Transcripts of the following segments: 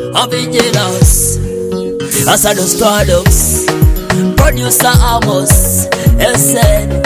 I've been jealous. Asado Stardust, producer Amos, SN.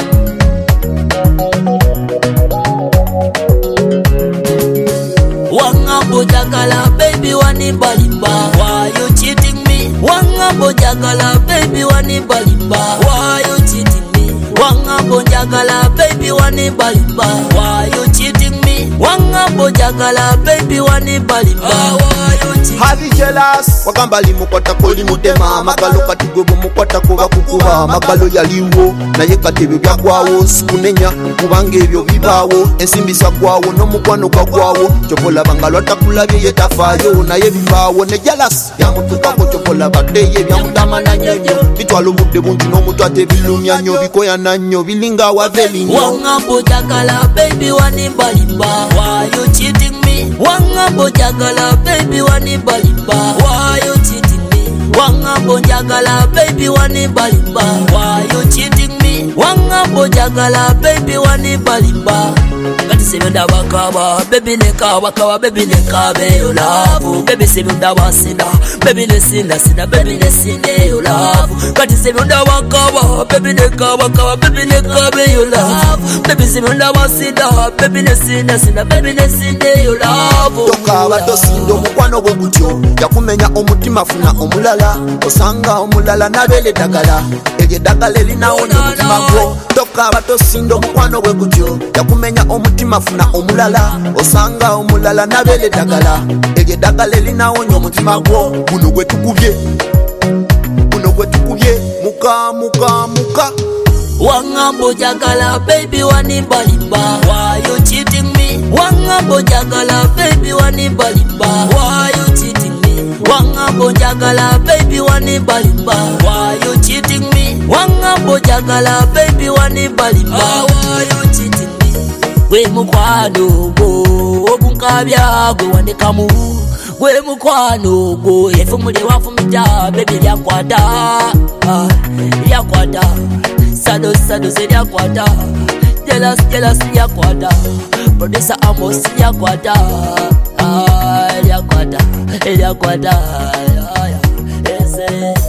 Wangambo jagala, baby wani balimba. Why you cheating me? Wangambo jagala, baby wani balimba. Why you cheating me? Wangambo jagala, baby wani balimba. Why you cheating me? Wangambo jagala, baby wani balimba. Why you cheating me? Have you jealous? Wakambali mukwata koli mutema. Magalo katigobo mukwata kuba kukuba. Magalo yaliwo na yekatebe byakwawo. Sikunenya kubanga ebyo bibawo. Ensimbisa kwawo no mukwano kwakwawo. Chokola bangalo atakulabye yetafayo na yebibawo. Ne jealous yamutukako chokola bateye byamudamana nyenyo. Bitwalo budde bungi n'omuntu ate bilumya nnyo bikoya nanyo bilinga wavelinyo. Wangambo jagala, baby wani balimba. Why you cheating me? Wangambo jagala, baby wani balimba. Why you cheating me? Wangambo jagala, baby wani balimba. Why you cheating me? Wangambo jagala, baby wani balimba. Kati sebenda bakaba, baby neka wakawa, baby neka be you love. Baby sebenda wasina, baby nesina sina, baby nesine you love. Kati sebenda wakaba, baby neka wakawa, baby neka be you love. Baby sebenda wasina, baby nesina sina, baby nesine you love. Toka batosindo mukwano gwe gutyo yakumenya omutima funa omulala osanga omulala nabele dagala erye dagala erinawonya omutima gwo. Toka batosindo mukwano gwe gutyo yakumenya omutima funa omulala osanga omulala nabele dagala erye dagala erinawonya omutima gwo. Guno gwe tukubye muka muka muka. Wangambo jagala, baby wani balimba. Why you cheating me? Wangambo jagala, baby wani balimba. Why you cheating me? Wangambo jagala, baby wani balimba. Why you cheating me? Wangambo jagala, baby wani balimba. Why you cheating me? We mukwano go obunkabya gwe wandekamu. We mukwano go efumule wafumita, baby lyakwata lyakwata. Sado zilyakwata. Jealous lyakwata. Producer Amos lyakwata. Lyakwata.